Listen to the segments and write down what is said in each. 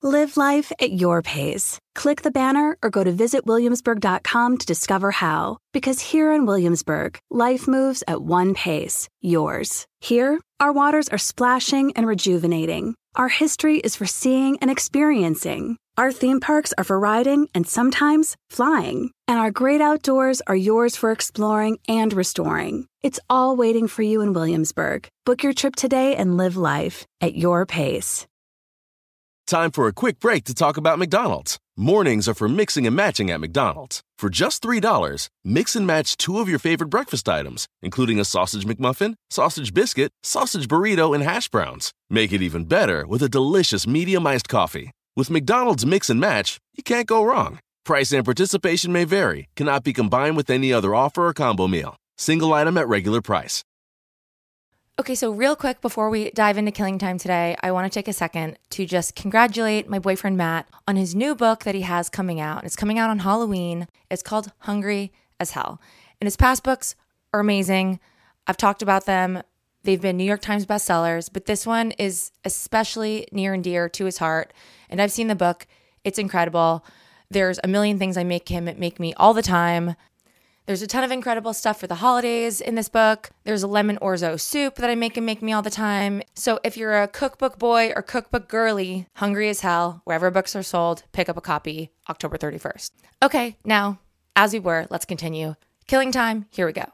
Live life at your pace. Click the banner or go to visitwilliamsburg.com to discover how. Because here in Williamsburg, life moves at one pace, yours. Here, our waters are splashing and rejuvenating. Our history is for seeing and experiencing. Our theme parks are for riding and sometimes flying. And our great outdoors are yours for exploring and restoring. It's all waiting for you in Williamsburg. Book your trip today and live life at your pace. Time for a quick break to talk about McDonald's. Mornings are for mixing and matching at McDonald's. For just $3, mix and match 2 of your favorite breakfast items, including a sausage McMuffin, sausage biscuit, sausage burrito, and hash browns. Make it even better with a delicious medium iced coffee. With McDonald's Mix and Match, you can't go wrong. Price and participation may vary, cannot be combined with any other offer or combo meal. Single item at regular price. Okay, so real quick before we dive into Killing Time today, I want to take a second to just congratulate my boyfriend Matt on his new book that he has coming out. It's coming out on Halloween. It's called Hungry as Hell. And his past books are amazing. I've talked about them. They've been New York Times bestsellers, but this one is especially near and dear to his heart. And I've seen the book. It's incredible. There's a million things I make me all the time. There's a ton of incredible stuff for the holidays in this book. There's a lemon orzo soup that I make me all the time. So if you're a cookbook boy or cookbook girly, Hungry as Hell, wherever books are sold, pick up a copy October 31st. Okay, now, as we were, let's continue. Killing Time, here we go.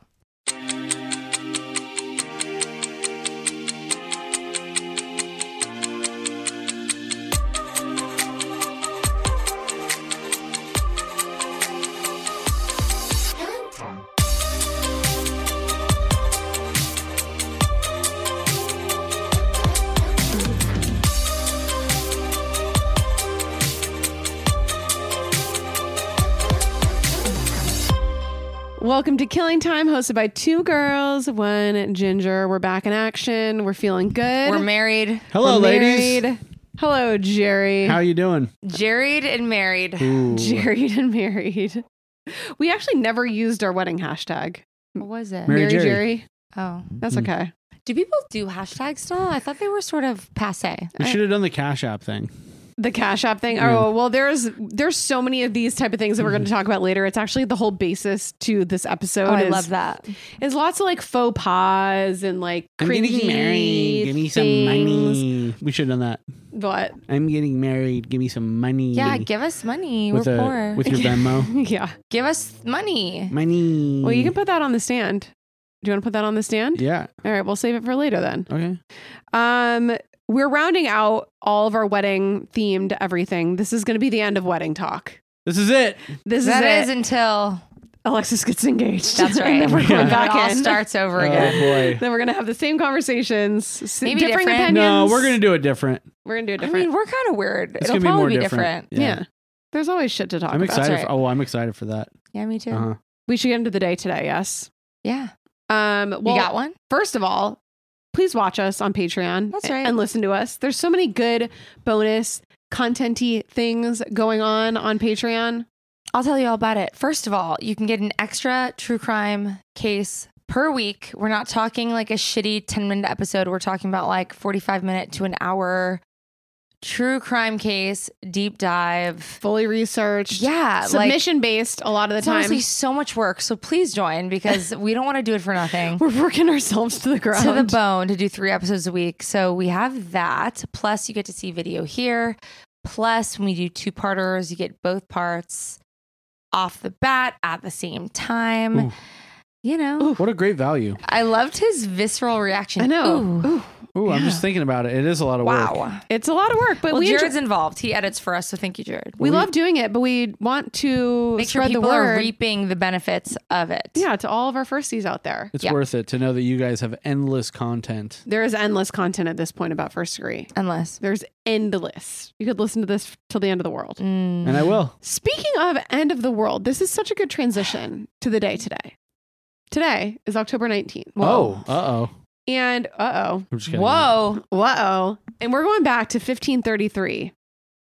Welcome to Killing Time, hosted by 2 girls, 1 ginger. We're back in action. We're feeling good. We're married. Hello, ladies. Married. Hello, Jerry. How you doing? Jerried and married. Ooh. Jerried and married. We actually never used our wedding hashtag. What was it? Mary Mary Jerry. Jerry. Oh. That's okay. Do people do hashtags still? I thought they were sort of passe. We should have done the Cash App thing. The Cash App thing. Yeah. Oh, well, there's so many of these type of things that we're going to talk about later. It's actually the whole basis to this episode. Oh, I love that. Is lots of like faux pas and like I'm cringy getting married. Give me some things. money. We should have done that. What? I'm getting married. Give me some money. Yeah, give us money. with We're poor. with your Venmo. Yeah. Give us money. Money. Well, you can put that on the stand. Do you want to put that on the stand? Yeah. All right, we'll save it for later then. Okay. We're rounding out all of our wedding themed everything. This is going to be the end of wedding talk. This is it. This That is is it. until Alexis gets engaged. that's right. And then we're going It back all in. starts over Oh again. boy. Then we're going to have the same conversations. Maybe differing different. opinions. No, we're gonna do it different. We're going to do it I different. mean, we're kind of weird. It's It'll gonna be probably more be different. different. yeah. There's always shit to talk I'm about. excited. right. I'm excited for that. Yeah, me too. Uh-huh. We should get into the day today, yes. Yeah. Well, You got one? First of all, please watch us on Patreon. That's right. And listen to us. There's so many good bonus content-y things going on Patreon. I'll tell you all about it. First of all, you can get an extra true crime case per week. We're not talking like a shitty 10-minute episode. We're talking about like 45-minute to an hour true crime case, deep dive. Fully researched. Yeah. Submission based a lot of the It's time. honestly so much work. So please join because we don't want to do it for nothing. We're working ourselves to the ground. To the bone to do 3 episodes a week. So we have that. Plus, you get to see video here. Plus, when we do 2-parters, you get both parts off the bat at the same time. Ooh. You know, What a great value. I loved his visceral reaction. I know. Ooh. Ooh, I'm just thinking about it. It is a lot of work. Wow. It's a lot of work, but Well, we Jared's involved. He edits for us. So thank you, Jared. we love doing it, but we want to Make sure spread the people are word. reaping the benefits of it. Yeah, to all of our firsties out there. It's Yeah. worth it to know that you guys have endless content. There is endless content at this point about First Degree. Unless. There's endless. You could listen to this till the end of the world. And I will. Speaking of end of the world, this is such a good transition to the day today. Today is October 19th. Oh, uh-oh. And I'm just kidding. Whoa. And we're going back to 1533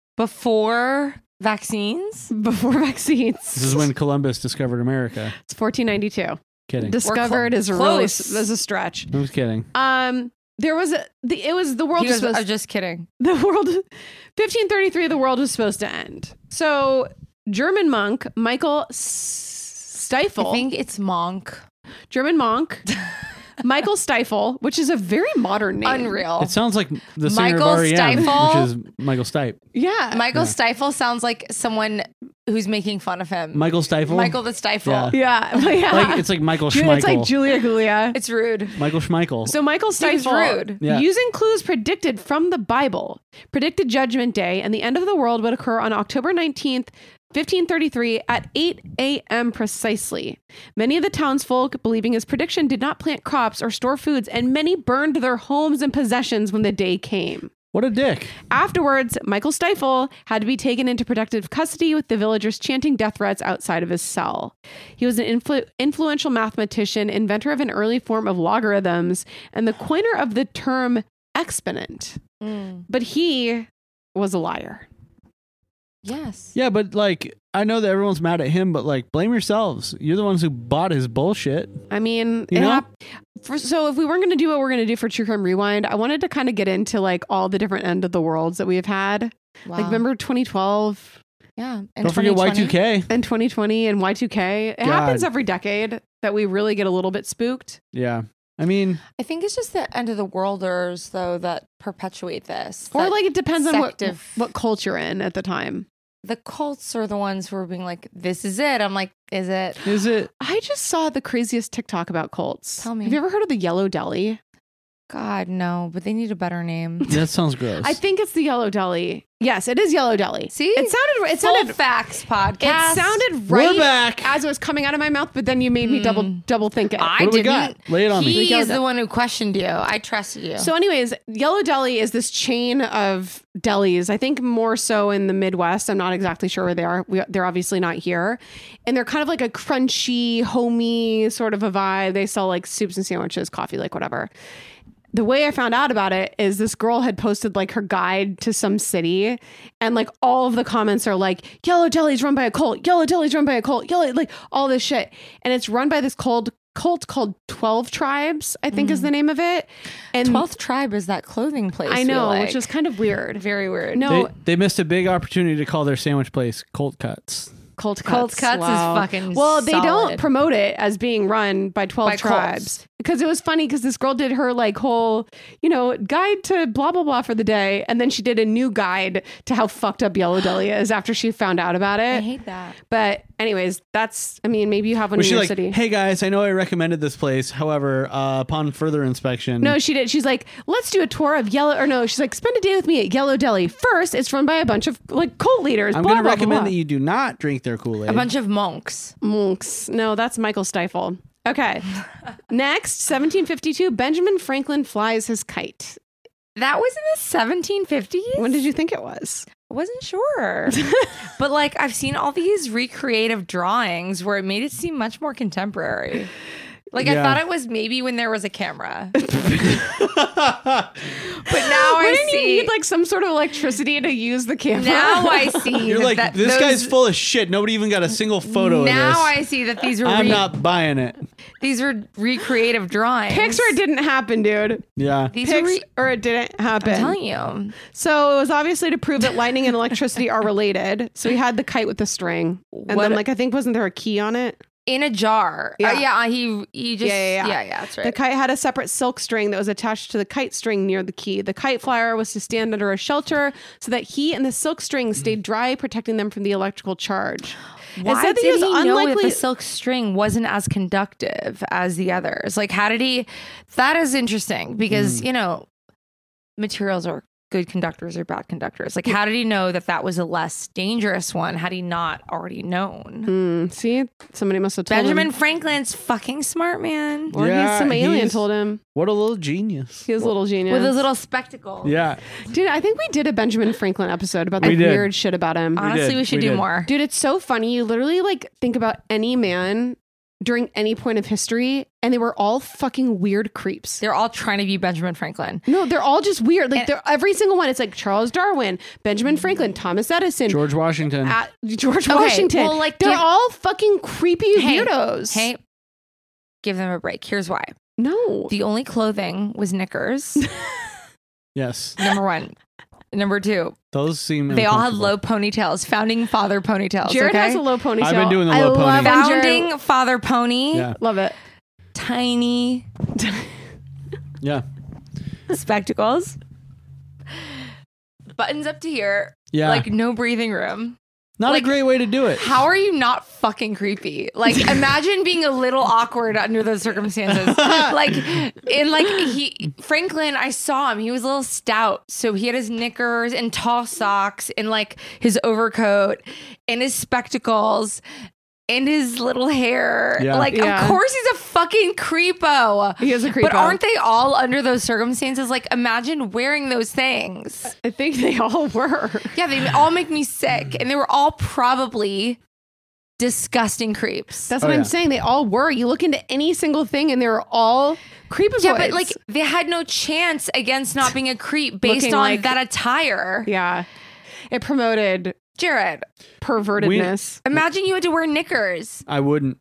Before vaccines? before vaccines. This is when Columbus discovered America. It's 1492. Kidding. Discovered is a close. is a stretch. I was kidding. there was the world He was goes, supposed I'm just kidding. the world 1533 the world was supposed to end. So German monk Michael Stiefel, I think it's Monk. German monk Michael Stiefel, which is a very modern name. Unreal. It sounds like the singer Michael of R.E.M., Stiefel? which is Michael Stipe. Yeah. Michael Stiefel sounds like someone who's making fun of him. Michael Stiefel? Michael the Stifle. Yeah. Yeah. Like, it's like Michael It's Schmeichel. like Julia Gulia. It's rude. Michael Schmeichel. So Michael Seems Stiefel, rude. Yeah. using clues predicted from the Bible, predicted Judgment Day and the end of the world would occur on October 19th, 1533 at 8 a.m. precisely. Many of the townsfolk, believing his prediction, did not plant crops or store foods, and many burned their homes and possessions when the day came. What a dick. Afterwards, Michael Stiefel had to be taken into protective custody with the villagers chanting death threats outside of his cell. He was an influential mathematician, inventor of an early form of logarithms, and the coiner of the term exponent. But he was a liar. Yes. Yeah, but like, I know that everyone's mad at him, but like, blame yourselves. You're the ones who bought his bullshit. I mean, You know? So if we weren't going to do what we're going to do for True Crime Rewind, I wanted to kind of get into like all the different end of the worlds that we have had. Wow. Like, remember 2012 Yeah. And Don't forget 2020. Y2K. and 2020 and Y2K? It God. happens every decade that we really get a little bit spooked. Yeah. I mean, I think it's just the end of the worlders, though, that perpetuate this. Or That like it depends on sective- what cult you're in at the time. The cults are the ones who are being like, this is it. I'm like, is it? is it? I just saw the craziest TikTok about cults. Tell me. Have you ever heard of the Yellow Deli? God, no, but they need a better name. That sounds gross. I think it's the Yellow Deli. Yes, it is Yellow Deli. See? It sounded Facts podcast. It sounded right We're back. as it was coming out of my mouth, but then you made me double think it. I What do we didn't. got? Lay it on me. He Yellow is the Deli. one who questioned you. I trusted you. So anyways, Yellow Deli is this chain of delis, I think more so in the Midwest. I'm not exactly sure where they are. They're obviously not here. And they're kind of like a crunchy, homey sort of a vibe. They sell like soups and sandwiches, coffee, like whatever. The way I found out about it is this girl had posted like her guide to some city, and like all of the comments are like, Yellow Deli's run by a cult, Yellow Deli's run by a cult, Yellow, like all this shit. And it's run by this cult called 12 Tribes, I think is the name of it. And 12th Tribe is that clothing place. I we know, like. which is kind of weird. very weird. No, They missed a big opportunity to call their sandwich place Colt Cuts. Cold Cuts. Cold Cuts is fucking Well, they don't solid. promote it as being run by 12 By tribes. cults. Because it was funny because this girl did her like whole, guide to blah, blah, blah for the day. And then she did a new guide to how fucked up Yellow Deli is after she found out about I it. hate that. But anyways, maybe you have one Was in she your like, city. hey guys, I know I recommended this place. However, upon further inspection. No, she did. She's like, let's do a tour of she's like, spend a day with me at Yellow Deli. First, it's run by a bunch of like cult leaders. I'm blah, going to blah, recommend blah, that you do not drink their Kool-Aid. A bunch of monks. Monks. No, that's Michael Stiefel. Okay. Next, 1752, Benjamin Franklin flies his kite. That was in the 1750s? When did you think it was? I wasn't sure. But like I've seen all these recreative drawings where it made it seem much more contemporary. Like I Yeah. thought it was maybe when there was a camera. But now I Wouldn't see. you need like some sort of electricity to use the camera? now I see. You're like, this guy's full of shit. Nobody even got a single photo of this. Now I see that these were I'm not buying it. these were recreative drawings. Pixar didn't happen, dude. Yeah. These were Or it didn't happen. I'm telling you. So it was obviously to prove that lightning and electricity are related. So he had the kite with the string. And What then a- like I think wasn't there a key on it? In a jar. Yeah. He just Yeah. that's right. The kite had a separate silk string that was attached to the kite string near the key. The kite flyer was to stand under a shelter so that he and the silk string stayed dry, protecting them from the electrical charge. Why said that did he was he know that unlikely- the silk string wasn't as conductive as the others? Like, how did he? That is interesting because materials are good conductors or bad conductors. Like, how did he know that that was a less dangerous one? Had he not already known? See, somebody must have told Benjamin him. Franklin's fucking smart, man. Or Yeah, some alien he's- told him. What a little genius. He was a little genius. With his little spectacle. Yeah. Dude, I think we did a Benjamin Franklin episode about the We did. weird shit about him. Honestly, did. we should We do did. more. Dude, it's so funny. You literally like think about any man during any point of history, and they were all fucking weird creeps. They're all trying to be Benjamin Franklin. No, they're all just weird. Like they're every single one. It's like Charles Darwin, Benjamin Franklin, Thomas Edison, George Washington. George Washington. well, like, they're give- all fucking creepy weirdos. Hey, give them a break. Here's why. No. The only clothing was knickers. Yes. Number one. Number two, Those seem they all had uncomfortable. low ponytails. Founding father ponytails. Jared okay? has a low ponytail. I've been doing the I low pony. love when Jared- Founding father pony. Yeah. Love it. Tiny Yeah. spectacles. Buttons up to here. Yeah. Like no breathing room. Not like- a great way to do it. How are you not fucking creepy? Like, imagine being a little awkward under those circumstances. Franklin, I saw him. He was a little stout. So he had his knickers and tall socks and like his overcoat and his spectacles and his little hair. Yeah. Like, Yeah. of course he's a fucking creepo. He is a creepo. But aren't they all under those circumstances? Like, imagine wearing those things. I think they all were. Yeah, they all make me sick. And they were all probably disgusting creeps. That's Oh, what I'm yeah. saying. They all were. You look into any single thing and they were all creepozoids. Yeah, but like they had no chance against not being a creep based Looking on like- that attire. Yeah. It promoted Jared, pervertedness. imagine you had to wear knickers. I wouldn't.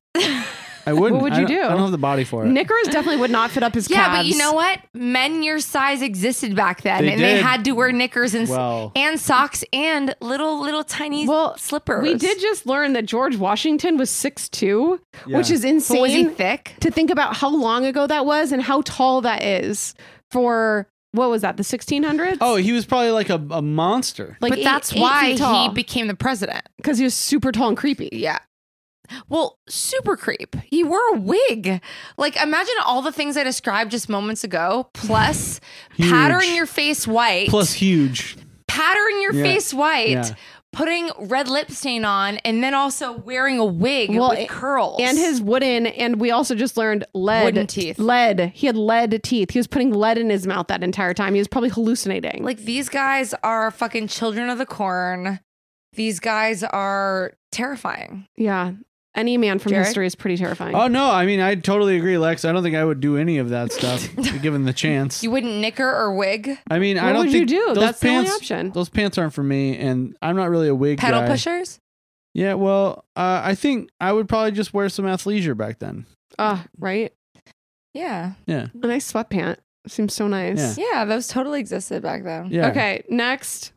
I wouldn't. What would I you don't- do? I don't have the body for it. Knickers definitely would not fit up his Yeah, calves. but you know what? Men your size existed back then, They and they did. had to wear knickers and Well. and socks and little tiny Well, slippers. we did just learn that George Washington was 6'2", Yeah. which is But was he insane thick? to think about how long ago that was and how tall that is for, what was that, the 1600s? Oh, he was probably like a monster. like But that's why he became the president. because he was super tall and creepy. Yeah. Well, super creep. He wore a wig. Like, imagine all the things I described just moments ago, plus Huge. powdering your face white. Plus huge. Powdering your Yeah. face white, Yeah. putting red lip stain on, and then also wearing a wig with curls. And his wooden, and we also just learned lead. Wooden teeth. Lead. He had lead teeth. He was putting lead in his mouth that entire time. He was probably hallucinating. like, these guys are fucking children of the corn. These guys are terrifying. yeah. Any man from Jared? history is pretty terrifying. Oh no, I mean I totally agree, Lex. I don't think I would do any of that stuff given the chance. You wouldn't knicker or wig? I mean, I What don't would you think do? those That's the only pants. option. Those pants aren't for me, and I'm not really a wig Pedal guy. pushers? Yeah, well, I think I would probably just wear some athleisure back then. Right? Yeah. Yeah, A nice sweatpant. Seems so nice. Yeah. Yeah, those totally existed back then. yeah. Okay, next.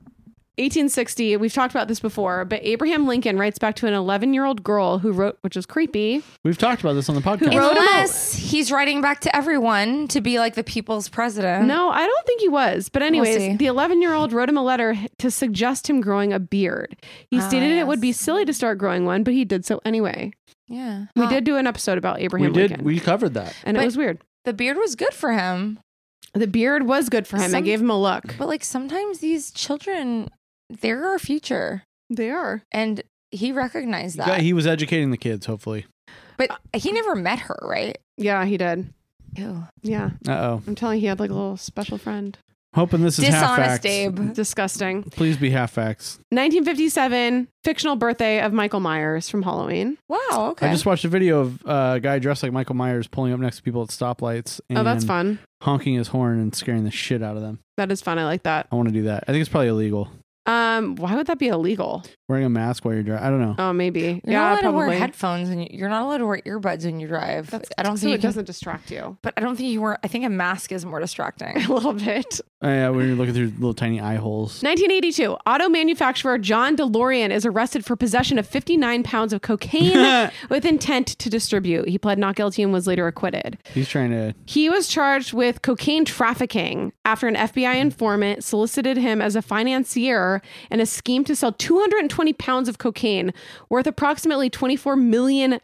1860. We've talked about this before, but Abraham Lincoln writes back to an 11-year-old girl who wrote, which is creepy. We've talked about this on the podcast. wrote him Unless he's writing back to everyone to be like the people's president. No, I don't think he was. But anyways, see. the 11-year-old wrote him a letter to suggest him growing a beard. He stated it would be yes. silly to start growing one, but he did so anyway. Yeah. We Well, did do an episode about We Abraham did. Lincoln. We covered that. And it But- was weird. The beard was good for him. The beard was good for him. I Some- gave him a look. But like sometimes these children, they're our future. They are. And he recognized that. He was educating the kids. Hopefully. But he never met her, right? Yeah, he did. Ew. Yeah. Oh. I'm telling you, he had like a little special friend. Hoping this is half Dishonest facts. Abe. Disgusting. Please be half facts. 1957, fictional birthday of Michael Myers from Halloween. Wow, okay. I just watched a video of a guy dressed like Michael Myers pulling up next to people at stoplights and Oh, that's fun. honking his horn and scaring the shit out of them. That is fun. I like that. I want to do that. I think it's probably illegal. Why would that be illegal? Wearing a mask while you're driving. I don't know. Oh, maybe. You're yeah, not allowed probably. to wear headphones and you're not allowed to wear earbuds when you drive. I don't so think you it can, doesn't distract you but I don't think you wear I think a mask is more distracting. a little bit. Oh, yeah, when you're looking through little tiny eye holes. 1982, auto manufacturer John DeLorean is arrested for possession of 59 pounds of cocaine with intent to distribute. He pled not guilty and was later acquitted. He's trying to. He was charged with cocaine trafficking after an FBI informant solicited him as a financier in a scheme to sell 220 pounds of cocaine worth approximately $24 million.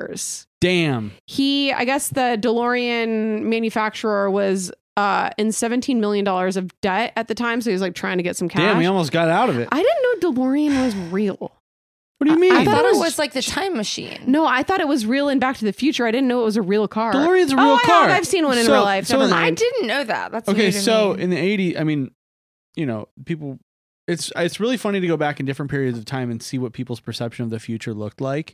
Damn. I guess the DeLorean manufacturer was in $17 million of debt at the time. So he was like trying to get some cash. Damn, he almost got out of it. I didn't know DeLorean was real. What do you mean? I thought it it was- was like the time machine. No, I thought it was real in Back to the Future. I didn't know it was a real car. DeLorean's a real oh, car. I've seen one in So- real life. so Never in- I mind. didn't know that. That's Okay, new to so me. in the 80s, I mean, you know, people, it's really funny to go back in different periods of time and see what people's perception of the future looked like.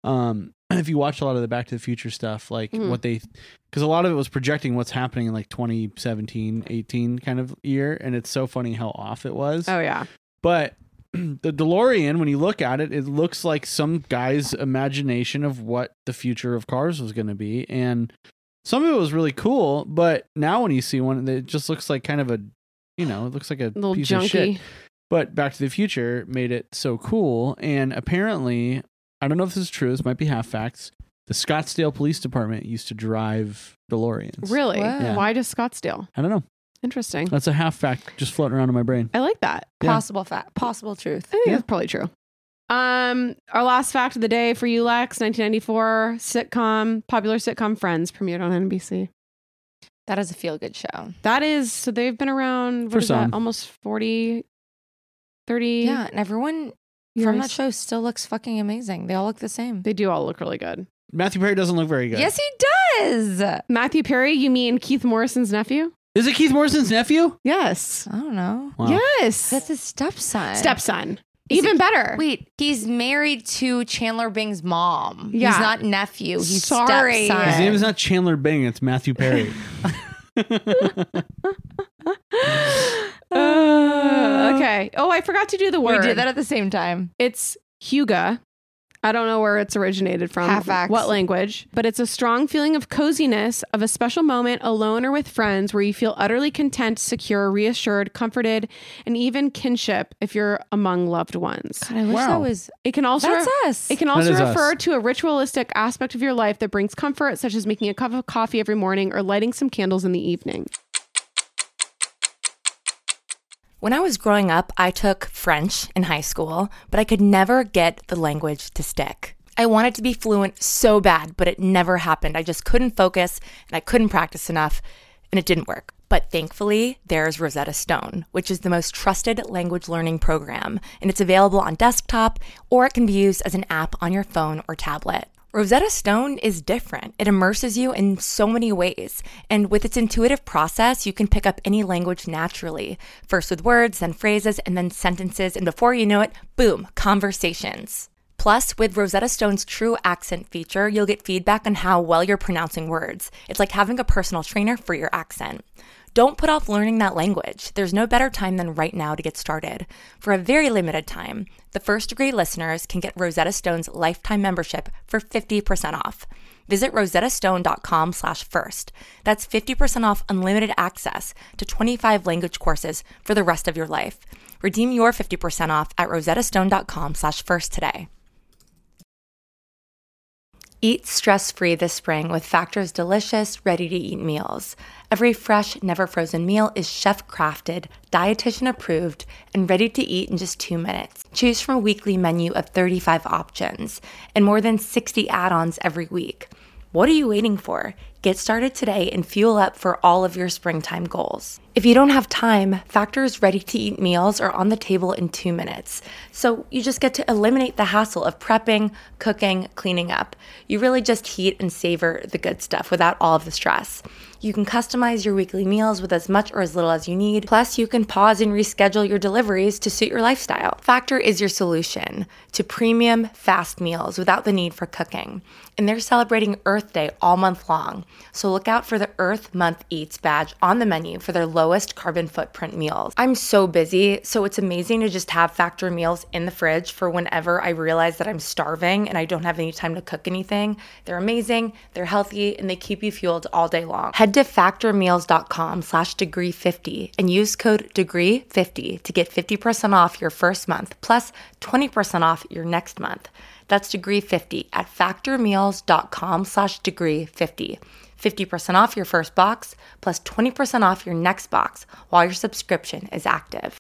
If you watch a lot of the Back to the Future stuff, like Mhm. what they, because a lot of it was projecting what's happening in like 2017, 18 kind of year. And it's so funny how off it was. Oh, yeah. But the DeLorean, when you look at it, it looks like some guy's imagination of what the future of cars was going to be. And Some of it was really cool, but now when you see one, it just looks like kind of a, it looks like a little piece junky. of shit. But Back to the Future made it so cool. And apparently, I don't know if this is true, this might be half facts. The Scottsdale Police Department used to drive DeLoreans. Really? Wow. Yeah. Why just Scottsdale? I don't know. Interesting. That's a half fact just floating around in my brain. I like that. Yeah. Possible fact. Possible truth. I think Yeah. that's probably true. Our last fact of the day for you, Lex, 1994 popular sitcom Friends premiered on NBC. That is a feel-good show. That is, so they've been around, For what is that, some. almost 40, 30 Yeah, and everyone years. from that show still looks fucking amazing. They all look the same. They do all look really good. Matthew Perry doesn't look very good. Yes, he does. Matthew Perry, you mean Keith Morrison's nephew? Is it Keith Morrison's nephew? Yes. I don't know. Wow. Yes. That's his stepson. Stepson. Is Even it- better. Wait, he's married to Chandler Bing's mom. Yeah. He's not nephew. He's Sorry. stepson. His name is not Chandler Bing, it's Matthew Perry. Okay. Oh, I forgot to do the word. We did that at the same time. It's Huga. I don't know where it's originated from, Half-ax. what language, but it's a strong feeling of coziness, of a special moment alone or with friends where you feel utterly content, secure, reassured, comforted, and even kinship if you're among loved ones. God, I wish Wow. that was. It can also That's us. It can also That is refer us. to a ritualistic aspect of your life that brings comfort, such as making a cup of coffee every morning or lighting some candles in the evening. When I was growing up, I took French in high school, but I could never get the language to stick. I wanted to be fluent so bad, but it never happened. I just couldn't focus and I couldn't practice enough, and it didn't work. But thankfully, there's Rosetta Stone, which is the most trusted language learning program, and it's available on desktop or it can be used as an app on your phone or tablet. Rosetta Stone is different. It immerses you in so many ways. And with its intuitive process, you can pick up any language naturally. First with words, then phrases, and then sentences. And before you know it, boom, conversations. Plus, with Rosetta Stone's True Accent feature, you'll get feedback on how well you're pronouncing words. It's like having a personal trainer for your accent. Don't put off learning that language. There's no better time than right now to get started. For a very limited time, the First Degree listeners can get Rosetta Stone's lifetime membership for 50% off. Visit rosettastone.com/first. That's 50% off unlimited access to 25 language courses for the rest of your life. Redeem your 50% off at rosettastone.com/first today. Eat stress-free this spring with Factor's delicious, ready-to-eat meals. Every fresh, never frozen meal is chef-crafted, dietitian-approved, and ready to eat in just 2 minutes. Choose from a weekly menu of 35 options and more than 60 add-ons every week. What are you waiting for? Get started today and fuel up for all of your springtime goals. If you don't have time, Factor's ready-to-eat meals are on the table in 2 minutes. So you just get to eliminate the hassle of prepping, cooking, cleaning up. You really just heat and savor the good stuff without all of the stress. You can customize your weekly meals with as much or as little as you need. Plus, you can pause and reschedule your deliveries to suit your lifestyle. Factor is your solution to premium, fast meals without the need for cooking. And they're celebrating Earth Day all month long. So look out for the Earth Month Eats badge on the menu for their lowest carbon footprint meals. I'm so busy, so it's amazing to just have Factor meals in the fridge for whenever I realize that I'm starving and I don't have any time to cook anything. They're amazing, they're healthy, and they keep you fueled all day long. Head to factormeals.com/degree50 and use code degree50 to get 50% off your first month plus 20% off your next month. That's degree50 at factormeals.com/degree50. 50% off your first box plus 20% off your next box while your subscription is active.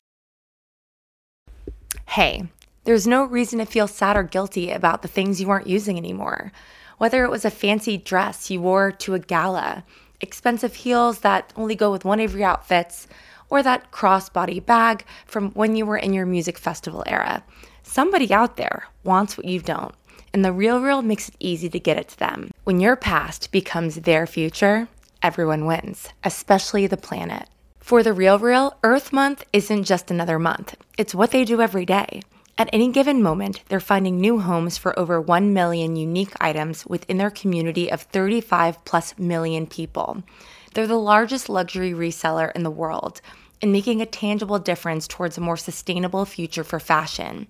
Hey, there's no reason to feel sad or guilty about the things you aren't using anymore. Whether it was a fancy dress you wore to a gala, expensive heels that only go with one of your outfits, or that crossbody bag from when you were in your music festival era. Somebody out there wants what you don't, and The RealReal makes it easy to get it to them. When your past becomes their future, everyone wins, especially the planet. For The RealReal, Earth Month isn't just another month. It's what they do every day. At any given moment, they're finding new homes for over 1 million unique items within their community of 35+ million people. They're the largest luxury reseller in the world and making a tangible difference towards a more sustainable future for fashion.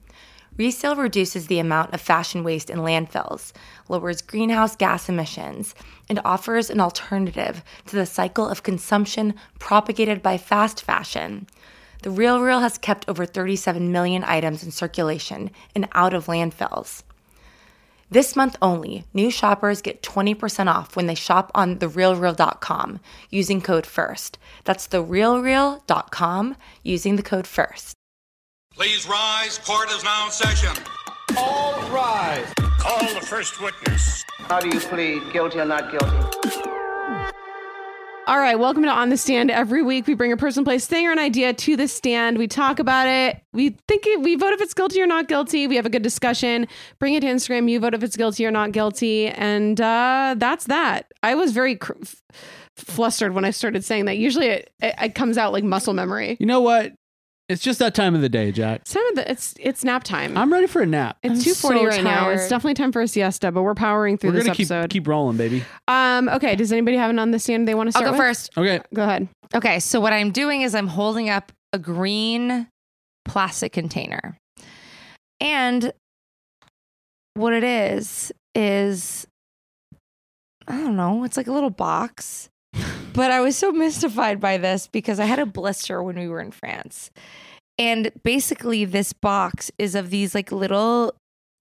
Resale reduces the amount of fashion waste in landfills, lowers greenhouse gas emissions, and offers an alternative to the cycle of consumption propagated by fast fashion. The RealReal has kept over 37 million items in circulation and out of landfills. This month only, new shoppers get 20% off when they shop on therealreal.com using code FIRST. That's therealreal.com using the code FIRST. Please rise. Court is now in session. All rise. Call the first witness. How do you plead, guilty or not guilty? All right, welcome to On the Stand. Every week we bring a person, place, thing, or an idea to the stand. We talk about it. We vote if it's guilty or not guilty. We have a good discussion. Bring it to Instagram. You vote if it's guilty or not guilty. And that's that. I was very flustered when I started saying that. Usually it comes out like muscle memory. You know what? It's just that time of the day, Jack. It's nap time. I'm ready for a nap. It's 2:40 right now. It's definitely time for a siesta, but we're powering through this episode. Keep rolling, baby. Okay. Does anybody have an on the stand they want to start I'll go with? first. Okay. Go ahead. Okay, so what I'm doing is I'm holding up a green plastic container. And what it is, I don't know, it's like a little box. But I was so mystified by this because I had a blister when we were in France. And basically this box is of these like little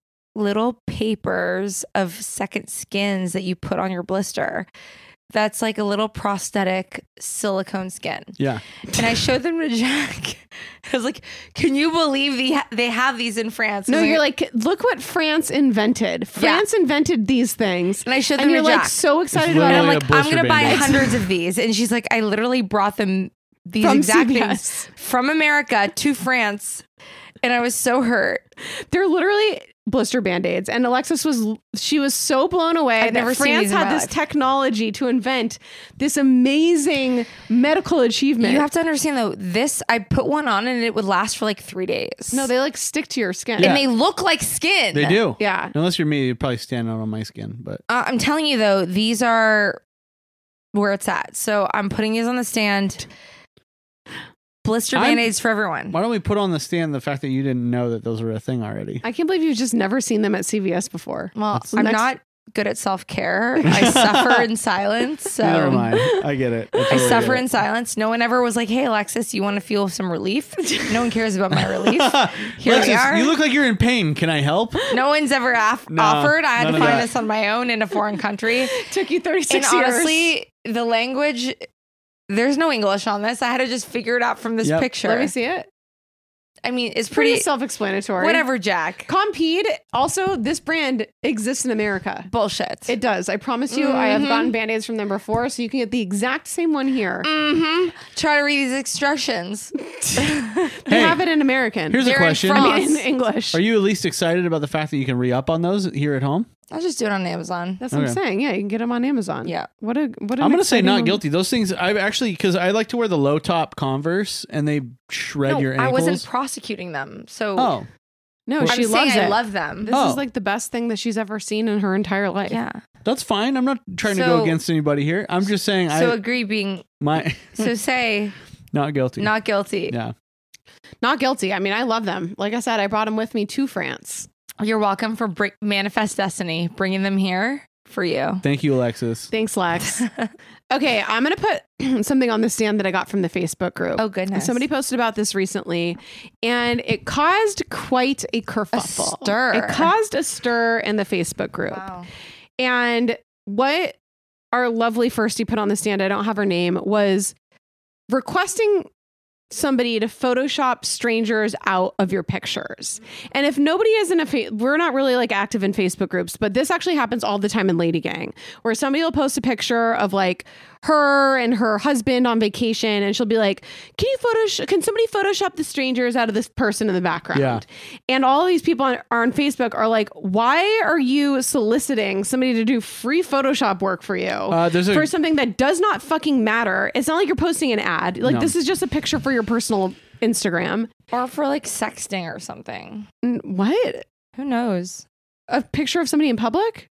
papers of second skins that you put on your blister. That's like a little prosthetic silicone skin. Yeah. And I showed them to Jack. I was like, can you believe they have these in France? No, you're like, look what France invented. France invented these things. And I showed them and you're to Jack. like so excited It's about it. I'm literally like, a I'm going to buy Band-Aids. hundreds of these. And she's like, I literally brought them these From exact CVS. things from America to France. And I was so hurt. they're literally blister Band-Aids. And Alexis was so blown away I've never that seen France these in had my this life. technology to invent this amazing medical achievement. You have to understand though, I put one on and it would last for like 3 days. No, they like stick to your skin. Yeah. And they look like skin. They do. Yeah. Unless you're me, you'd probably stand out on my skin. But I'm telling you though, these are where it's at. So I'm putting these on the stand. Blister Band-Aids for everyone. why don't we put on the stand the fact that you didn't know that those were a thing already? I can't believe you've just never seen them at CVS before. Well, So I'm next- not good at self-care. I suffer in silence. So Never mind. I get it. I totally suffer get in it. silence. No one ever was like, hey, Alexis, you want to feel some relief? No one cares about my relief. Here we Alexis, are. you look like you're in pain. Can I help? No one's ever No, offered. I had none to of find that. this on my own in a foreign country. Took you 36 And years. honestly, the language, there's no English on this. I had to just figure it out from this Yep. picture. Let me see it. I mean, it's Pretty pretty self-explanatory. whatever, Jack. Compeed. Also, this brand exists in America. Bullshit. It does. I promise you. I have gotten Band-Aids from them before, so you can get the exact same one here. Try to read these instructions. They have it in American. Here's a They're in question. France. I mean, in English. Are you at least excited about the fact that you can re-up on those here at home? I'll just do it on Amazon. That's what I'm Okay. saying. Yeah, you can get them on Amazon. Yeah. What an I'm going to say exciting not one. guilty. Those things, I've actually, because I like to wear the low top Converse and they shred your I ankles. wasn't prosecuting them. So Oh, No, I'm she saying loves it. I love them. This Oh. is like the best thing that she's ever seen in her entire life. Yeah. that's fine. I'm not trying to go So- against anybody here. I'm just saying So agree being, so say not guilty. not guilty. Yeah. Not guilty. I mean, I love them. Like I said, I brought them with me to France. You're welcome for Manifest Destiny, bringing them here for you. Thank you, Alexis. Thanks, Lex. Okay, I'm going to put something on the stand that I got from the Facebook group. Oh, goodness. Somebody posted about this recently, and it caused quite a kerfuffle. stir. It caused a stir in the Facebook group. Wow. And what our lovely firstie put on the stand, I don't have her name, was requesting somebody to Photoshop strangers out of your pictures. And if nobody is in we're not really like active in Facebook groups, but this actually happens all the time in Lady Gang, where somebody will post a picture of like her and her husband on vacation, and she'll be like, can somebody Photoshop the strangers out of this person in the background? Yeah. And all of these people on Facebook are like, why are you soliciting somebody to do free Photoshop work for you for something that does not fucking matter? It's not like you're posting an ad. Like, No. this is just a picture for your personal Instagram. Or for like sexting or something. What? Who knows? A picture of somebody in public?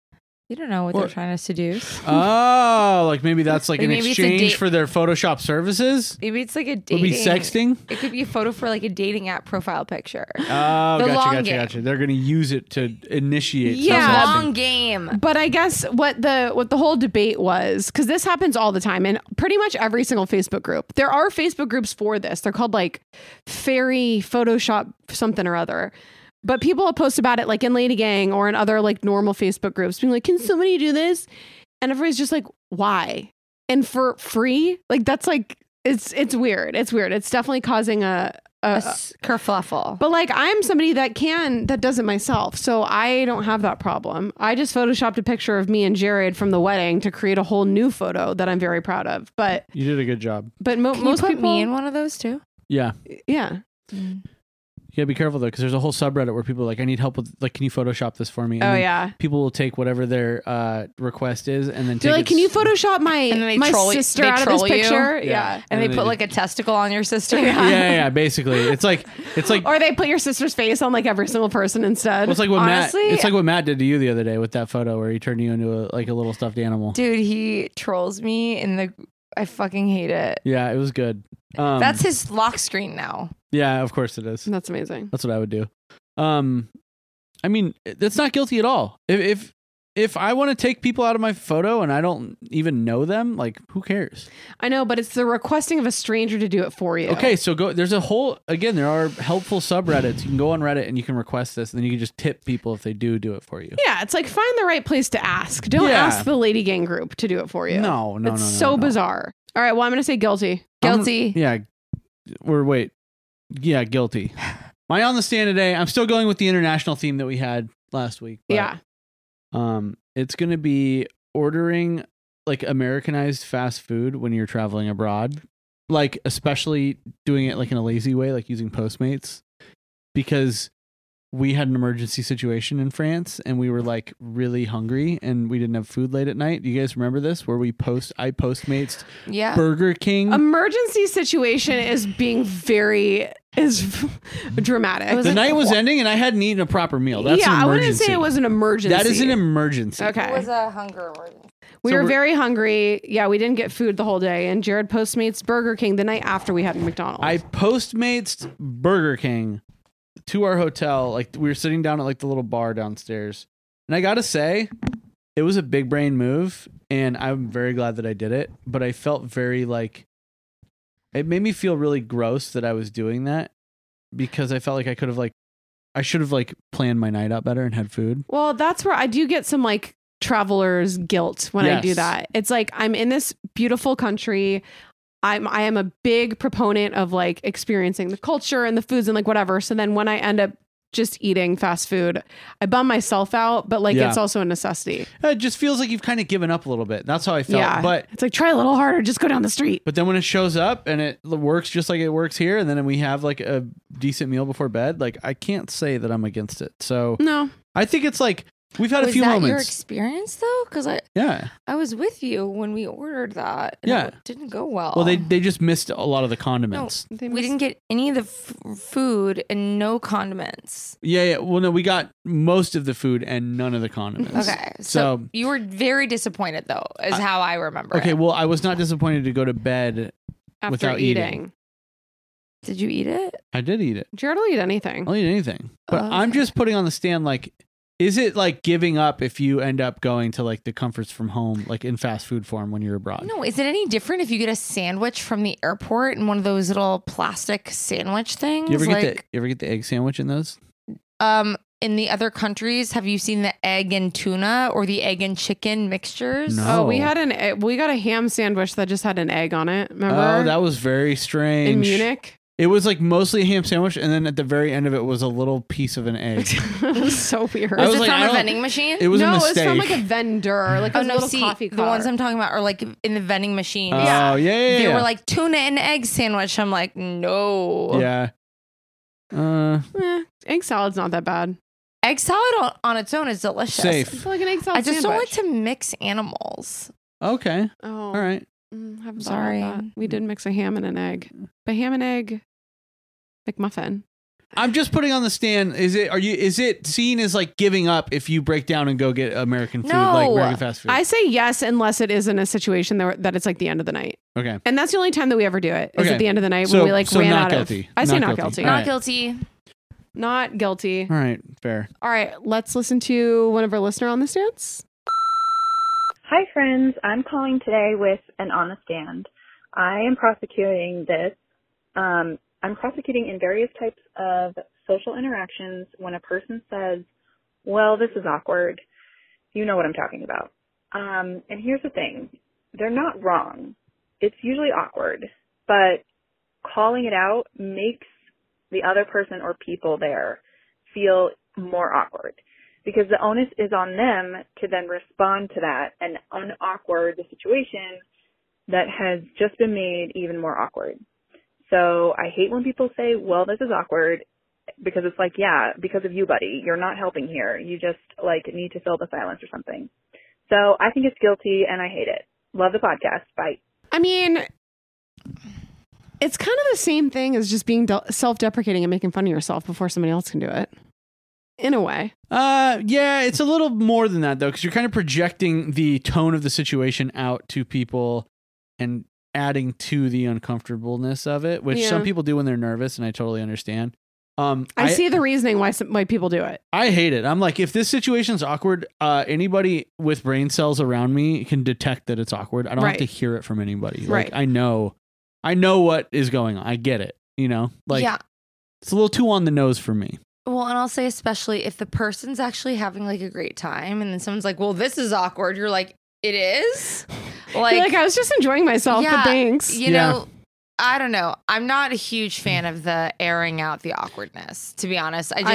You don't know what they're trying to seduce. Oh, like maybe that's like an Maybe it's a exchange date- for their Photoshop services? Maybe it's like a dating. Would be sexting? It could be a photo for like a dating app profile picture. Oh, The long gotcha. game. They're going to use it to initiate. Yeah. some Long sexting. game. But I guess what the whole debate was, because this happens all the time in pretty much every single Facebook group. There are Facebook groups for this. They're called like Fairy Photoshop something or other. But people will post about it like in Lady Gang or in other like normal Facebook groups, being like, can somebody do this? And everybody's just like, why? And for free? Like that's like it's weird. It's weird. It's definitely causing a kerfluffle. But like I'm somebody that does it myself. So I don't have that problem. I just photoshopped a picture of me and Jared from the wedding to create a whole new photo that I'm very proud of. But You did a good job. but Can most you put people me in one of those too? Yeah. yeah. You gotta be careful though, because there's a whole subreddit where people are like, I need help with, like, can you Photoshop this for me? And Oh then yeah. people will take whatever their request is and then They're take like, can you Photoshop And then my they my troll- sister they out of this troll you? picture? Yeah. Yeah. And they then put they like a testicle on your sister. yeah, basically. It's like Or they put your sister's face on like every single person instead. well, it's like what Honestly- Matt. It's like what Matt did to you the other day with that photo where he turned you into a little stuffed animal. Dude, he trolls me in the. I fucking hate it. Yeah, it was good. That's his lock screen now. Yeah, of course it is. That's amazing. That's what I would do. I mean, that's not guilty at all. If I want to take people out of my photo and I don't even know them, like, who cares? I know, but it's the requesting of a stranger to do it for you. Okay, so there's a whole, again, there are helpful subreddits. You can go on Reddit and you can request this, and then you can just tip people if they do it for you. Yeah, it's like find the right place to ask. Don't Yeah. ask the Lady Gang group to do it for you. No. It's so bizarre. All right, well, I'm going to say guilty. Guilty. Yeah. Yeah, guilty. My on the stand today, I'm still going with the international theme that we had last week. But, Yeah. it's going to be ordering like Americanized fast food when you're traveling abroad. Like, especially doing it like in a lazy way, like using Postmates, because we had an emergency situation in France and we were like really hungry and we didn't have food late at night. Do you guys remember this? Where I Postmates Yeah. Burger King. Emergency situation is being very dramatic. It was The like, night was ending and I hadn't eaten a proper meal. That's yeah, an I emergency. wouldn't say it was an emergency. That is an emergency. Okay. It was a hunger emergency. We So were we're- very hungry. Yeah, we didn't get food the whole day. And Jared Postmates Burger King the night after we had McDonald's. I Postmates Burger King to our hotel. Like, we were sitting down at like the little bar downstairs. And I got to say, it was a big brain move. And I'm very glad that I did it. But I felt very like, it made me feel really gross that I was doing that, because I felt like I should have like planned my night out better and had food. Well, that's where I do get some like traveler's guilt when I do Yes. that. It's like I'm in this beautiful country. I am a big proponent of like experiencing the culture and the foods and like whatever. So then when I end up just eating fast food, I bum myself out, but like Yeah. it's also a necessity. It just feels like you've kind of given up a little bit. That's how I felt. Yeah. But it's like try a little harder, just go down the street. But then when it shows up and it works just like it works here, and then we have like a decent meal before bed, like, I can't say that I'm against it. So No. I think it's like we've had Was a few that your moments. experience though? Because Yeah. I was with you when we ordered that. And Yeah. it didn't go well. Well, they just missed a lot of the no, condiments. we didn't get any of the food and no condiments. Yeah. Well, no, we got most of the food and none of the condiments. Okay, so So you were very disappointed though, is how I remember. okay. it. Well, I was not disappointed to go to bed. After without eating. eating. Did you eat it? I did eat it. Jared will eat anything. I'll eat anything. But I'm Okay. just putting on the stand, like, is it like giving up if you end up going to like the comforts from home, like in fast food form when you're abroad? No, is it any different if you get a sandwich from the airport in one of those little plastic sandwich things? You ever get the egg sandwich in those? In the other countries, have you seen the egg and tuna or the egg and chicken mixtures? No. Oh, we got a ham sandwich that just had an egg on it. Remember? Oh, that was very strange. in Munich. It was like mostly a ham sandwich, and then at the very end of it was a little piece of an egg. It was so weird. I Was was it like, from I a don't- vending machine? It was a no, mistake. it's from like a vendor, like a little coffee the car. ones I'm talking about are like in the vending machine. Oh, yeah. They were like tuna and egg sandwich. I'm like, no. yeah. Egg salad's not that bad. Egg salad on its own is delicious. Safe. It's like an egg salad I just don't like sandwich. to mix animals. Okay. Oh, All right. Haven't Sorry. thought about that. We did mix a ham and an egg. But ham and egg McMuffin. I'm just putting on the stand. Is it seen as like giving up if you break down and go get American food, like American fast food? I say yes, unless it is in a situation that it's like the end of the night. Okay. And that's the only time that we ever do it. Is Okay. at the end of the night So- when we like so ran not out guilty. of. I say Not not guilty. guilty. All Not right. guilty. Not guilty. All right, fair. All right, let's listen to one of our listener on the stands. Hi, friends. I'm calling today with an on the stand. I am prosecuting this. I'm prosecuting in various types of social interactions when a person says, well, this is awkward. You know what I'm talking about. And here's the thing. They're not wrong. It's usually awkward, but calling it out makes the other person or people there feel more awkward, because the onus is on them to then respond to that and unawkward the situation that has just been made even more awkward. So I hate when people say, well, this is awkward, because it's like, yeah, because of you, buddy. You're not helping here. You just like need to fill the silence or something. So I think it's guilty and I hate it. Love the podcast. Bye. I mean, it's kind of the same thing as just being self-deprecating and making fun of yourself before somebody else can do it. In a way. Yeah, it's a little more than that though, because you're kind of projecting the tone of the situation out to people and adding to the uncomfortableness of it, which some people do when they're nervous, and I totally understand. I see the reasoning why people do it. I hate it. I'm like, if this situation's awkward, anybody with brain cells around me can detect that it's awkward. I don't have to hear it from anybody. Like, I know what is going on. I get it. You know, like, it's a little too on the nose for me. Well, and I'll say, especially if the person's actually having like a great time and then someone's like, well, this is awkward. You're like, it is? Like I was just enjoying myself, but thanks. You know, I don't know. I'm not a huge fan of the airing out the awkwardness, to be honest. I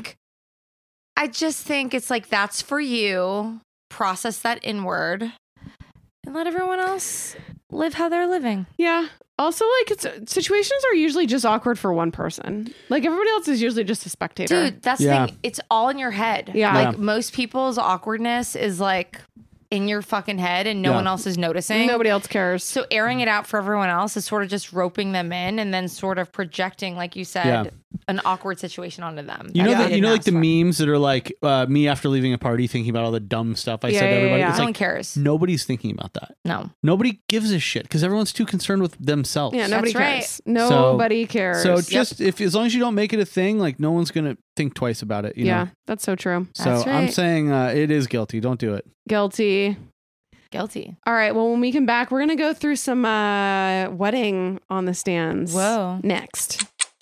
just think it's like, that's for you. Process that inward and let everyone else live how they're living. Yeah. Also, like, situations are usually just awkward for one person. Like, everybody else is usually just a spectator. Dude, that's the thing. It's all in your head. Yeah. Like, most people's awkwardness is like in your fucking head and no one else is noticing. Nobody else cares. So airing it out for everyone else is sort of just roping them in and then sort of projecting, like you said, an awkward situation onto them. You know, like the memes that are like me after leaving a party thinking about all the dumb stuff I said to everybody. It's no like, one cares. Nobody's thinking about that. No. Nobody gives a shit because everyone's too concerned with themselves. Yeah, nobody That's cares. Nobody cares. So just as long as you don't make it a thing, like no one's gonna think twice about it. You know? That's so true. So That's right. I'm saying it is guilty. Don't do it. Guilty. All right. Well, when we come back, we're gonna go through some wedding on the stands. Whoa. Next.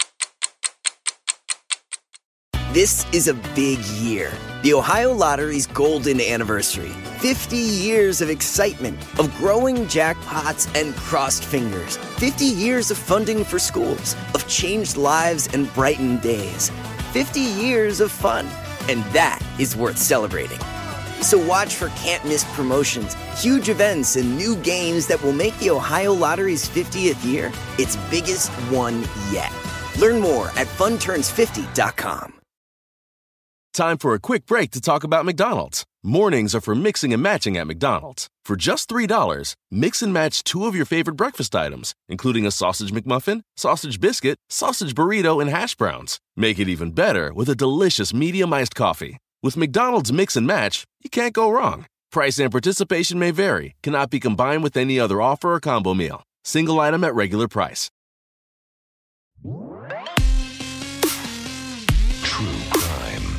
This is a big year. The Ohio Lottery's golden anniversary. 50 years of excitement, of growing jackpots and crossed fingers. 50 years of funding for schools, of changed lives and brightened days. 50 years of fun. And that is worth celebrating. So watch for can't-miss promotions, huge events, and new games that will make the Ohio Lottery's 50th year its biggest one yet. Learn more at funturns50.com. Time for a quick break to talk about McDonald's. Mornings are for mixing and matching at McDonald's. For just $3, mix and match 2 of your favorite breakfast items, including a sausage McMuffin, sausage biscuit, sausage burrito, and hash browns. Make it even better with a delicious medium iced coffee. With McDonald's Mix and Match, you can't go wrong. Price and participation may vary. Cannot be combined with any other offer or combo meal. Single item at regular price. True crime.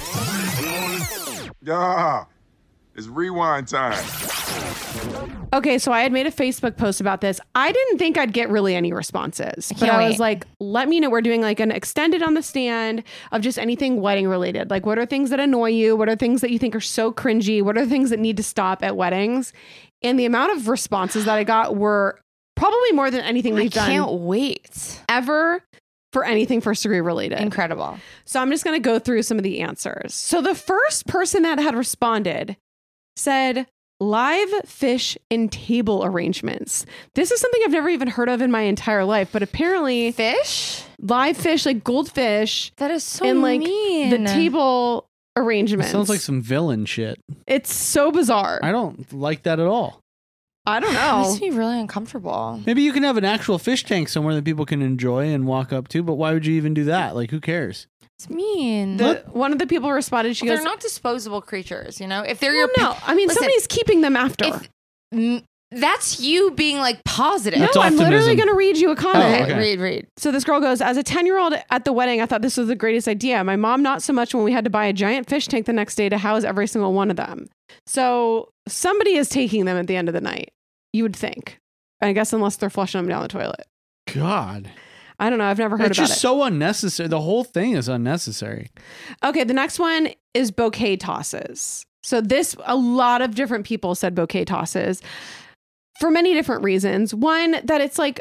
Yeah, it's rewind time. Okay, so I had made a Facebook post about this. I didn't think I'd get really any responses, but I was like, let me know. We're doing like an extended on the stand of just anything wedding related. Like, what are things that annoy you? What are things that you think are so cringy? What are things that need to stop at weddings? And the amount of responses that I got were probably more than anything we've done. I can't wait. Ever for anything first degree related. Incredible. So I'm just going to go through some of the answers. So the first person that had responded said, live fish and table arrangements. This is something I've never even heard of in my entire life, but apparently live fish, like goldfish. That is so and like mean. the table arrangements. It sounds like some villain shit. It's so bizarre. I don't like that at all. I don't It know. makes me really uncomfortable. Maybe you can have an actual fish tank somewhere that people can enjoy and walk up to, but why would you even do that? Like, who cares? It's mean. One of the people responded, she goes, they're not disposable creatures, you know? If they're well, your no, I mean, Listen, somebody's keeping them after. that's you being like positive. That's No, I'm literally optimism. going to read you a comment. Oh, okay. Read. So this girl goes, as a 10-year-old at the wedding, I thought this was the greatest idea. My mom, not so much when we had to buy a giant fish tank the next day to house every single one of them. So somebody is taking them at the end of the night, you would think. I guess unless they're flushing them down the toilet. God. I don't know. I've never heard It's about just it. so unnecessary. The whole thing is unnecessary. Okay, the next one is bouquet tosses. So a lot of different people said bouquet tosses for many different reasons. One, that it's like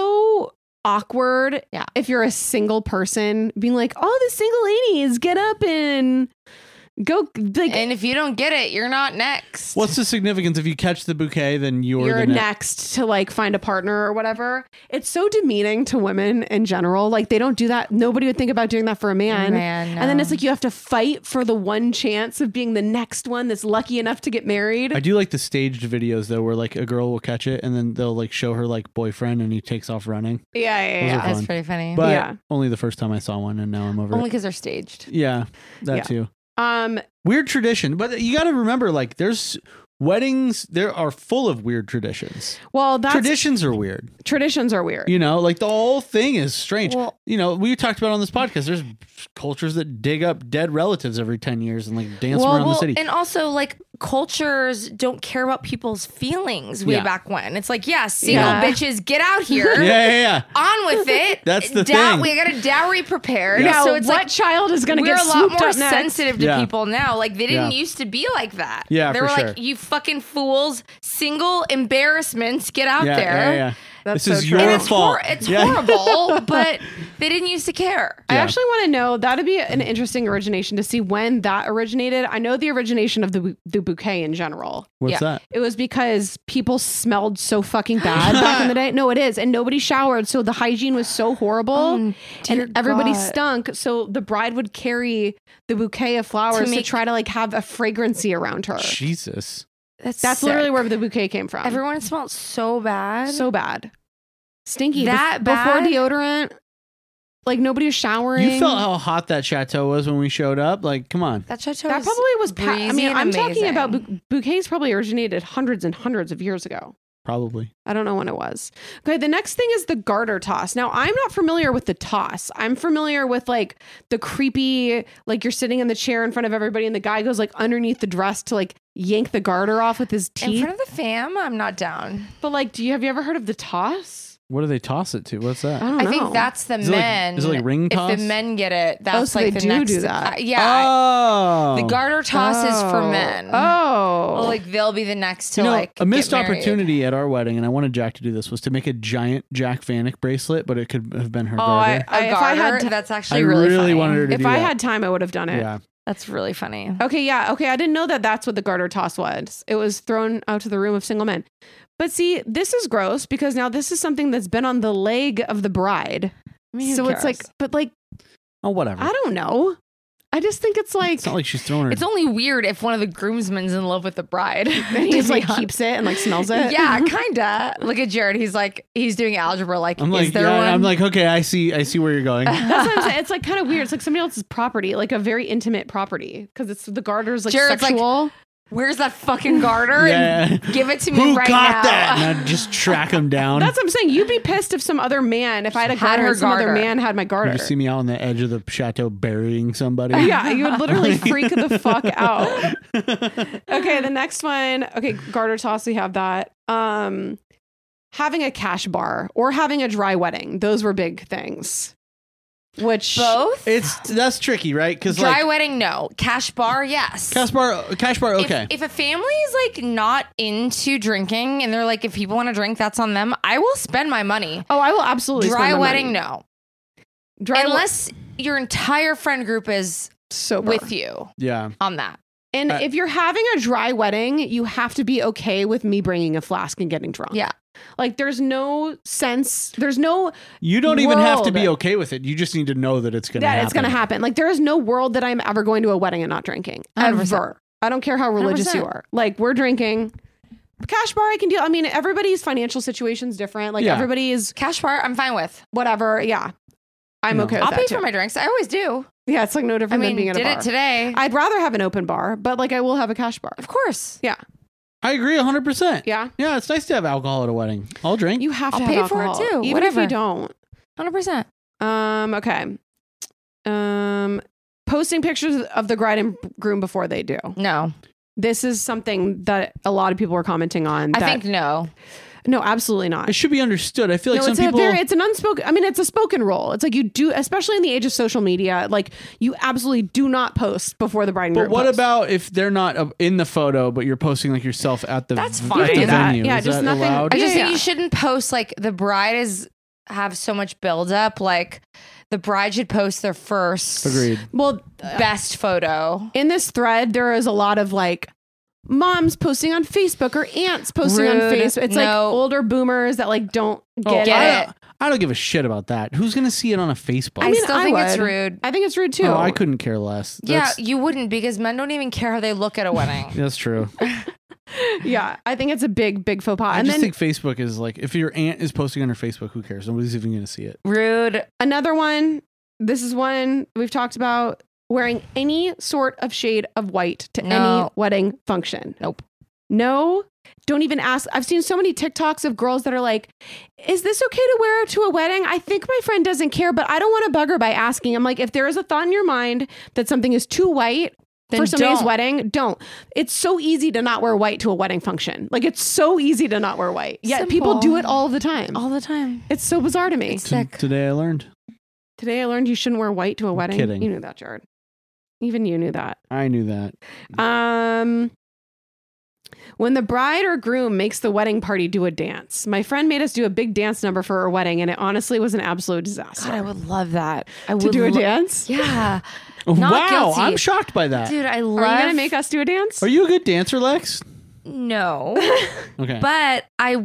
so awkward if you're a single person being like, oh, the single ladies, get up and go. Like, And if you don't get it, you're not next. What's the significance? If you catch the bouquet, then you're the next to like find a partner or whatever. It's so demeaning to women in general. Like they don't do that. Nobody would think about doing that for a man. And then it's like you have to fight for the one chance of being the next one that's lucky enough to get married. I do like the staged videos though, where like a girl will catch it and then they'll like show her like boyfriend and he takes off running. Yeah. Those are That's fun. pretty funny. But only the first time I saw one, and now I'm over Only it. because they're staged. Yeah, that too. Um, Weird tradition, but you got to remember, like, there's weddings. There are full of weird traditions. Well, traditions are weird. Traditions are weird. You know, like the whole thing is strange. Well, you know, we talked about on this podcast. There's cultures that dig up dead relatives every 10 years and like dance around the city. And also, like, cultures don't care about people's feelings way back when. It's like, single bitches, get out here. Yeah. On with it. That's the thing. We got a dowry prepared. Yeah. So it's what like, child is going to we're get a lot swooped more up next? sensitive to people now. Like, they didn't used to be like that. Yeah, they for were sure. like, you fucking fools, single embarrassments, get out there. Yeah. That's this is so true. your And fault. it's horrible, but they didn't used to care. I actually want to know, that'd be an interesting origination to see when that originated. I know the origination of the bouquet in general. What's that? It was because people smelled so fucking bad back in the day. No, it is. And nobody showered. So the hygiene was so horrible and everybody stunk. So the bride would carry the bouquet of flowers to try to like have a fragrancy around her. Jesus. That's literally where the bouquet came from. Everyone smelled so bad. So bad. Stinky. That Before bad? deodorant. Like nobody was showering. You felt how hot that chateau was when we showed up. Like, come on. That chateau That probably was. I mean, I'm talking amazing. about bouquets. Probably originated hundreds and hundreds of years ago. Probably. I don't know when it was. Okay, the next thing is the garter toss. Now, I'm not familiar with the toss. I'm familiar with like the creepy, like you're sitting in the chair in front of everybody, and the guy goes like underneath the dress to like yank the garter off with his teeth. In front of the fam, I'm not down. But like, have you ever heard of the toss? What do they toss it to? What's that? I don't know. I think that's the Is it like- men. is it like ring toss? If the men get it, that's so like they the next. do that. Yeah. Oh. The garter toss is for men. Oh. Like they'll be the next to You know, like a missed get married. opportunity at our wedding, and I wanted Jack to do this, was to make a giant Jack Vanek bracelet, but it could have been her garter. A if I had garter? That's actually I really really funny. wanted her to If do I that. had time, I would have done it. Yeah. That's really funny. Okay, yeah. Okay, I didn't know that that's what the garter toss was. It was thrown out to the room of single men. But see, this is gross because now this is something that's been on the leg of the bride. I mean, who So it's like, cares? but like, Oh, whatever. I don't know. I just think it's like, It's not like she's throwing her. It's only weird if one of the groomsmen's in love with the bride. and he just like keeps it and like smells it. Yeah, kinda. Look at Jared. He's doing algebra. Like, I'm like, is there yeah, one? I'm like, okay, I see where you're going. That's what I'm saying. It's like kind of weird. It's like somebody else's property, like a very intimate property, because it's the garter's like Jared's like, sexual. Where's that fucking garter? Yeah. And give it to me Who right got now. that? And I just track him down. That's what I'm saying. You'd be pissed if some other man, if I had a Had garter, her and some other garter. man had my garter. You see me out on the edge of the chateau burying somebody. Yeah, you would literally freak the fuck out. Okay, the next one. Okay, garter toss, we have that. Having a cash bar or having a dry wedding. Those were big things. Which Both? That's tricky, right? Because Dry like wedding, no. Cash bar, yes. cash bar, okay. If a family is like not into drinking and they're like, if people want to drink, that's on them. I will spend my money. Oh, I will absolutely Dry spend my wedding, money. no. Dry Unless your entire friend group is sober with you Yeah. on that. And if you're having a dry wedding, you have to be okay with me bringing a flask and getting drunk. Yeah. Like there's no sense. There's no You don't even have to world be okay with it. You just need to know that it's going to that happen. it's going to happen. Like there is no world that I'm ever going to a wedding and not drinking. 100%. Ever. I don't care how religious 100%. you are. Like we're drinking. cash bar I can deal. I mean, everybody's financial situation's different. Like everybody's cash bar, I'm fine with. Whatever. Yeah. I'm okay with I'll that pay too. for my drinks. I always do. Yeah, it's like no different than being at a bar. Did it today. I'd rather have an open bar, but like I will have a cash bar. Of course. Yeah. I agree 100%. Yeah. Yeah, it's nice to have alcohol at a wedding. I'll drink. You have to I'll have pay alcohol, for it too. even Whatever. if you don't. 100%. Okay. Posting pictures of the bride and groom before they do. No. This is something that a lot of people are commenting on. I think no. No, absolutely not. It should be understood. I feel like No, some people. it's an unspoken. I mean, it's a spoken rule. It's like you do, especially in the age of social media. Like you absolutely do not post before the bride and groom. But what post. about if they're not in the photo, but you're posting like yourself at the That's at fine. the Do that. venue? Yeah, Is just that nothing- allowed? I just think Yeah. you shouldn't post like the bride have so much buildup. Like the bride should post their first Agreed. Well, best photo. in this thread, there is a lot of like moms posting on Facebook or aunts posting on Rude. Facebook. It's like No. older boomers that like don't get Get it. I don't give a shit about that. Who's gonna see it on a Facebook? I still think it's would. rude. I think it's rude too. Oh, I couldn't care less. Yeah, That's, you wouldn't because men don't even care how they look at a wedding. that's true. Yeah, I think it's a big faux pas. I And just then think Facebook is like, if your aunt is posting on her Facebook, who cares? Nobody's even gonna see it. Rude. another one. This is one we've talked about: wearing any sort of shade of white to any No. wedding function. Nope. No, don't even ask. I've seen so many TikToks of girls that are like, is this okay to wear to a wedding? I think my friend doesn't care, but I don't want to bug her by asking. I'm like, if there is a thought in your mind that something is too white Then for somebody's don't. wedding, don't. It's so easy to not wear white to a wedding function. Like it's so easy to not wear white. Yet people Simple. do it all the time. All the time. It's so bizarre to me. It's sick. Today I learned. Today I learned you shouldn't wear white to a wedding. kidding. You knew that, Jared. Even you knew that. I knew that. When the bride or groom makes the wedding party do a dance. My friend made us do a big dance number for her wedding, and it honestly was an absolute disaster. God, I would love that. I to would do a dance? Yeah. Wow, Not guilty. I'm shocked by that. Dude, I love. Are you gonna make us do a dance? Are you a good dancer, Lex? No. Okay. But I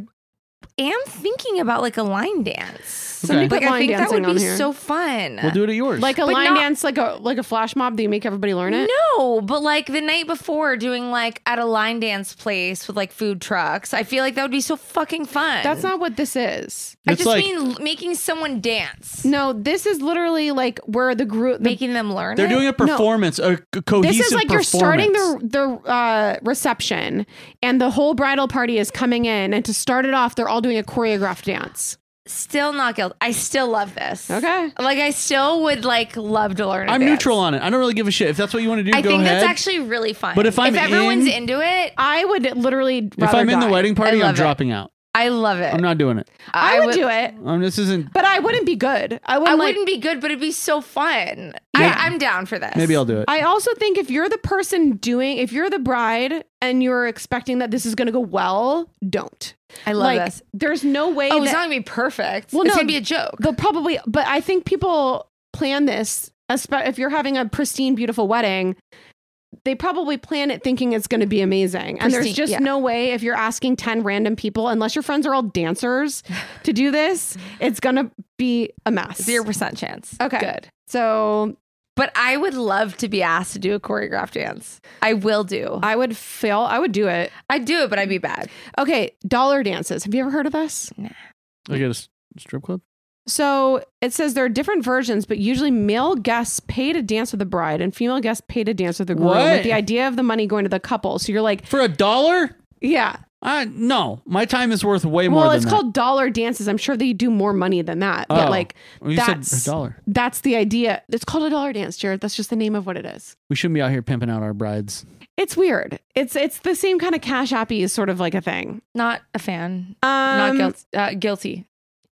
am thinking about like a line dance. Somebody Okay. put Like I line think that dancing would on be here. so fun. We'll do it at yours. Like a But line not- dance, like a flash mob that you make everybody learn it. No, but like the night before doing like at a line dance place with like food trucks. I feel like that would be so fucking fun. That's not what this is. I It's just like- mean making someone dance. No, this is literally like where the group. Making them learn They're it? doing a performance, a cohesive This is like you're starting performance. the reception, and the whole bridal party is coming in, and to start it off, they're all doing a choreographed dance. Still not guilty. I still love this. Okay. Like I still would like love to learn. I'm dance. neutral on it. I don't really give a shit. If that's what you want to do, I go think ahead. that's actually really fun. But if I'm everyone's in- into it, I would literally. if I'm in the wedding party, I I'm love it. dropping out. I love it. I'm not doing it. I would do it, This isn't. but I wouldn't be good. I I wouldn't. wouldn't be good, but it'd be so fun. Yeah. I'm down for this. Maybe I'll do it. I also think if you're the person if you're the bride and you're expecting that this is going to go well, don't. I love like, this. There's no way. Oh, it's that- not gonna be perfect. Well, it's no, gonna be a joke. They'll probably, but I think people plan this. If you're having a pristine, beautiful wedding, they probably plan it thinking it's going to be amazing. And there's Pristine, just yeah. no way if you're asking 10 random people, unless your friends are all dancers, to do this, it's going to be a mess. 0% chance. Okay. Good. So But I would love to be asked to do a choreographed dance. I will do. I would fail. I would do it. I'd do it, but I'd be bad. Okay. Dollar dances. Have you ever heard of this? I get a strip club. So it says there are different versions, but usually male guests pay to dance with the bride and female guests pay to dance with the groom, What? with the idea of the money going to the couple. So you're like, For $1? yeah. No, my time is worth way more Well, than it's that. called dollar dances. I'm sure they do more money than that. But Oh. like, Well, you said $1. that's the idea. It's called a dollar dance, Jared. That's just the name of what it is. We shouldn't be out here pimping out our brides. It's weird. It's the same kind of cash appy is sort of like a thing. Not a fan. Not guilty.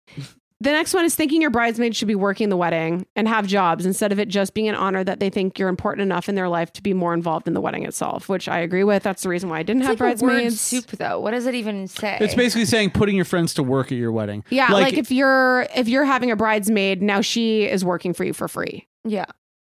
The next one is thinking your bridesmaids should be working the wedding and have jobs instead of it just being an honor that they think you're important enough in their life to be more involved in the wedding itself, which I agree with. That's the reason why I didn't It's have like a word bridesmaids. soup, though. What does it even say? It's basically saying putting your friends to work at your wedding. Yeah, like if you're having a bridesmaid, now she is working for you for free, yeah.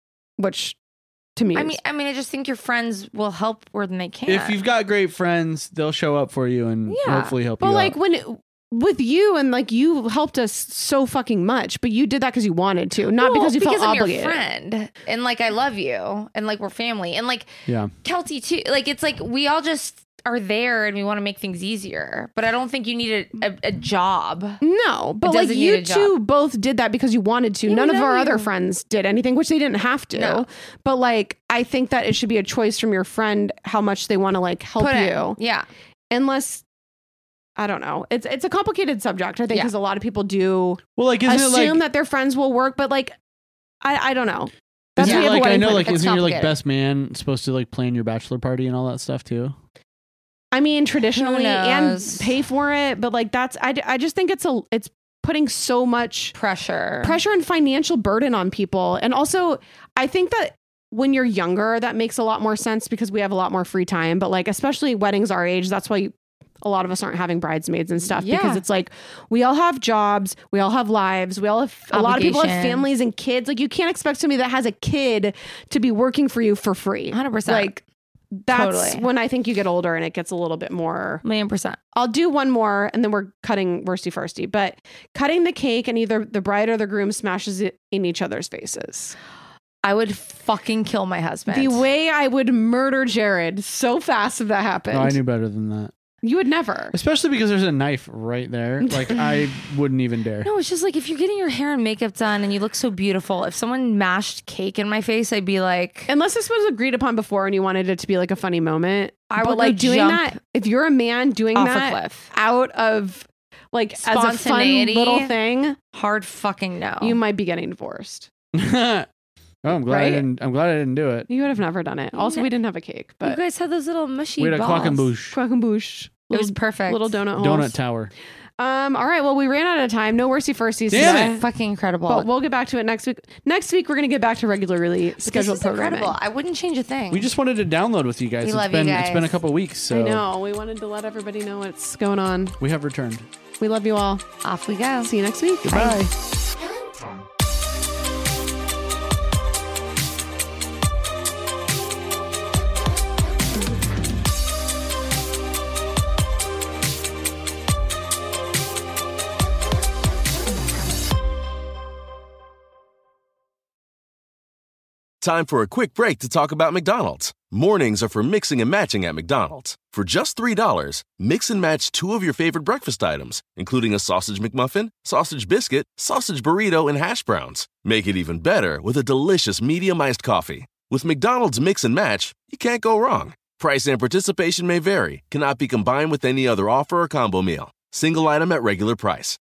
which to me, I is- mean, I just think your friends will help where they can. If you've got great friends, they'll show up for you and Yeah. hopefully help but you like out. when with you and like you helped us so fucking much, but you did that because you wanted to, not because you felt I'm obligated. your friend, and like I love you, and like we're family, and like Yeah. Kelty too. Like it's like we all just are there and we want to make things easier. But I don't think you need a job. No, but like you two both did that because you wanted to. Yeah, None of our other friends did anything, which they didn't have to. No. But like, I think that it should be a choice from your friend how much they want to like help you. Yeah. Unless, I don't know. It's a complicated subject, I think, because a lot of people do assume that their friends will work, but like, I don't know. That's like, I know, like, isn't your like best man supposed to like plan your bachelor party and all that stuff too? I mean, traditionally and pay for it, but like that's I just think it's putting so much pressure and financial burden on people. And also, I think that when you're younger, that makes a lot more sense because we have a lot more free time. But like, especially weddings our age, that's why a lot of us aren't having bridesmaids and stuff because it's like we all have jobs, we all have lives, we all have a lot of people have families and kids. Like you can't expect somebody that has a kid to be working for you for free. 100%. Like that's when I think you get older and it gets a little bit more. 1,000,000%. I'll do one more and then we're cutting worsty firsty, but cutting the cake and either the bride or the groom smashes it in each other's faces. I would fucking kill my husband. The way I would murder Jared so fast if that happened. No, I knew better than that. You would never. Especially because there's a knife right there. Like, I wouldn't even dare. No, it's just like if you're getting your hair and makeup done and you look so beautiful, if someone mashed cake in my face, I'd be like... Unless this was agreed upon before and you wanted it to be like a funny moment. I would like doing that, if you're a man doing off that a cliff. out of like as a fun little thing, hard fucking no. You might be getting divorced. Oh, I'm glad I didn't do it. You would have never done it. Also, we didn't have a cake, but you guys had those little mushy we had a balls. quackenbush. It was perfect. Little donut holes. Donut tower. All right. Well, we ran out of time. No worsty firsties today. Fucking incredible. But we'll get back to it next week. Next week, we're going to get back to regularly scheduled programming. Incredible. I wouldn't change a thing. We just wanted to download with you guys. We love you guys. It's been a couple weeks. So I know. We wanted to let everybody know what's going on. We have returned. We love you all. Off we go. See you next week. Goodbye. Bye. Time for a quick break to talk about McDonald's. Mornings are for mixing and matching at McDonald's. For just $3, mix and match 2 of your favorite breakfast items, including a sausage McMuffin, sausage biscuit, sausage burrito, and hash browns. Make it even better with a delicious medium iced coffee. With McDonald's Mix and Match, you can't go wrong. Price and participation may vary, cannot be combined with any other offer or combo meal. Single item at regular price.